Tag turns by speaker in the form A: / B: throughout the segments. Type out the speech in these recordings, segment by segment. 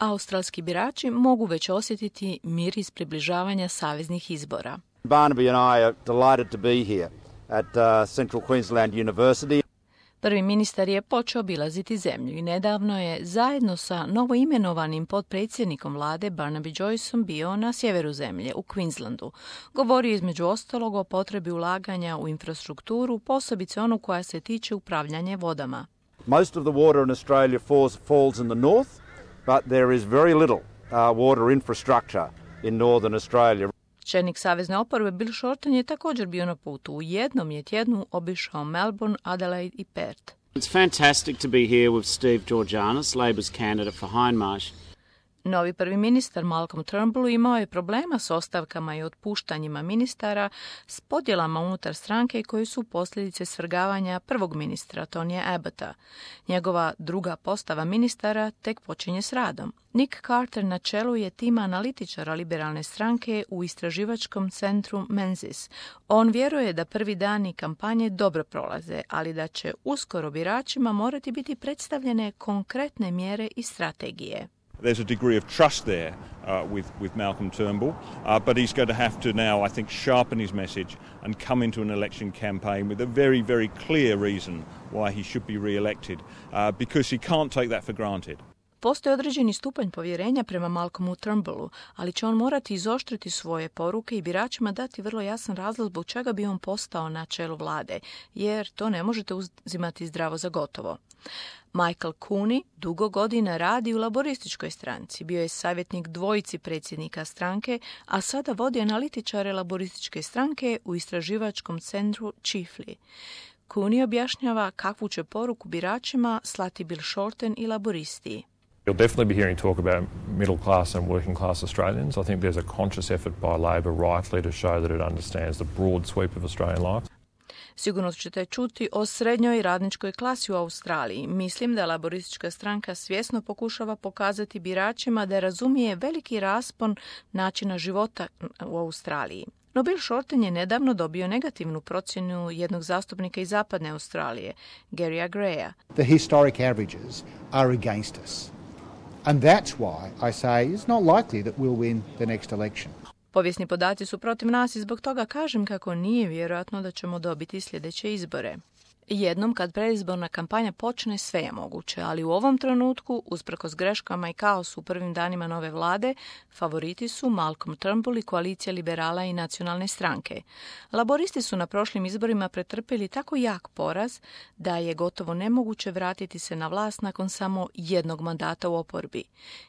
A: Australski birači mogu već osjetiti miris približavanja saveznih izbora.
B: Barnaby and I are delighted to be here at Central Queensland University.
A: Prvi ministar je počeo obilaziti zemlju i nedavno je zajedno sa novoimenovanim potpredsjednikom vlade Barnaby Joyceom bio na sjeveru zemlje, u Queenslandu. Govorio između ostalog o potrebi ulaganja u infrastrukturu, posebice onu koja se tiče upravljanja vodama.
B: Most of the water in Australia falls in the north, but there is very little water infrastructure in northern Australia.
A: Čelnik savezne oporbe Bill Shorten je također bio na putu. U jednom je tjednu obišao Melbourne, Adelaide i Perth.
C: It's fantastic to be here with Steve Georgianis, Labor's candidate for Hindmarsh.
A: Novi prvi ministar Malcolm Turnbull imao je problema s ostavkama i otpuštanjima ministara, s podjelama unutar stranke koji su posljedice svrgavanja prvog ministra Tonija Abbotta. Njegova druga postava ministara tek počinje s radom. Nick Carter na čelu je tima analitičara liberalne stranke u istraživačkom centru Menzies. On vjeruje da prvi dani kampanje dobro prolaze, ali da će uskoro biračima morati biti predstavljene konkretne mjere i strategije.
D: There's a degree of trust there with Malcolm Turnbull, but he's going to have to now, I think, sharpen his message and come into an election campaign with a very, very clear reason why he should be re-elected, because he can't take that for granted.
A: Postoji određeni stupanj povjerenja prema Malcolmu Turnbullu, ali će on morati izoštriti svoje poruke i biračima dati vrlo jasan razlog zbog čega bi on postao na čelu vlade, jer to ne možete uzimati zdravo za gotovo. Michael Cooney dugo godina radi u laborističkoj stranci. Bio je savjetnik dvojici predsjednika stranke, a sada vodi analitičare laborističke stranke u istraživačkom centru Chifley. Cooney objašnjava kakvu će poruku biračima slati Bill Shorten i laboristi.
E: You'll definitely be hearing talk about middle class and working class Australians. I think there's a conscious effort by Labor rightly to show that it understands the broad sweep of Australian life.
A: Sigurno ćete čuti o srednjoj i radničkoj klasi u Australiji. Mislim da laboristička stranka svjesno pokušava pokazati biračima da razumije veliki raspon načina života u Australiji. No Bill Shorten je nedavno dobio negativnu procjenu jednog zastupnika iz zapadne Australije, Garya Greya.
F: The historic averages are against us. And that's why I say it's not likely that we'll win the next election.
A: Povijesni podaci su protiv nas i zbog toga kažem kako nije vjerojatno da ćemo dobiti sljedeće izbore. Jednom kad predizborna kampanja počne, sve je moguće, ali u ovom trenutku, usprkos greškama i kaosu u prvim danima nove vlade, favoriti su Malcolm Turnbull i koalicija liberala i nacionalne stranke. Laboristi su na prošlim izborima pretrpjeli tako jak poraz da je gotovo nemoguće vratiti se na vlast nakon samo jednog mandata u oporbi.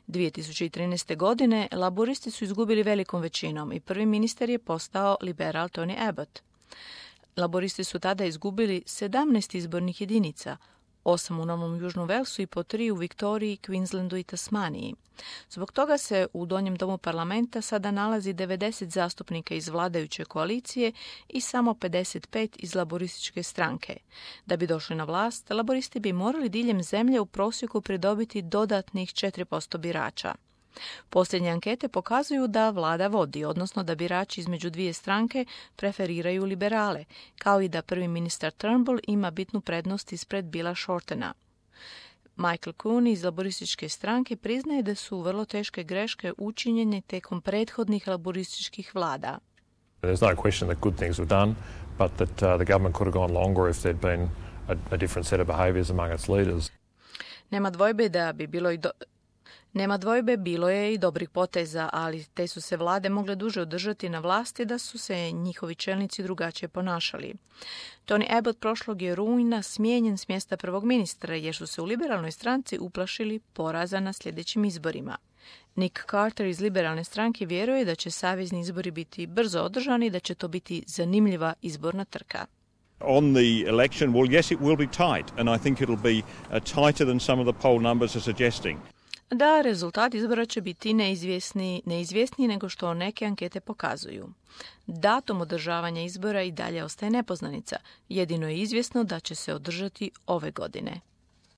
A: 2013. godine laboristi su izgubili velikom većinom i prvi ministar je postao liberal Tony Abbott. Laboristi su tada izgubili 17 izbornih jedinica, 8 u Novom Južnom Velsu i po 3 u Viktoriji, Queenslandu i Tasmaniji. Zbog toga se u donjem domu parlamenta sada nalazi 90 zastupnika iz vladajuće koalicije i samo 55 iz laborističke stranke. Da bi došli na vlast, laboristi bi morali diljem zemlje u prosjeku pridobiti dodatnih 4% birača. Posljednje ankete pokazuju da vlada vodi, odnosno da birači između dvije stranke preferiraju liberale, kao i da prvi ministar Turnbull ima bitnu prednost ispred Billa Shortena. Michael Cooney iz laborističke stranke priznaje da su vrlo teške greške učinjene tijekom prethodnih laborističkih vlada.
E: There's no question that good things were done, but that the government could have gone longer if there'd been a different set of behaviours among its leaders.
A: Nema dvojbe, bilo je i dobrih poteza, ali te su se vlade mogle duže održati na vlasti da su se njihovi čelnici drugačije ponašali. Tony Abbott prošlog je rujna smijenjen s mjesta prvog ministra jer su se u liberalnoj stranci uplašili poraza na sljedećim izborima. Nick Carter iz liberalne stranke vjeruje da će savezni izbori biti brzo održani i da će to biti zanimljiva izborna trka.
D: On the election, well, yes, it will be tight, and I think it'll be tighter than some of the poll numbers are suggesting.
A: Da, rezultat izbora će biti neizvjesniji nego što neke ankete pokazuju. Datum održavanja izbora i dalje ostaje nepoznanica. Jedino je izvjesno da će se održati ove godine.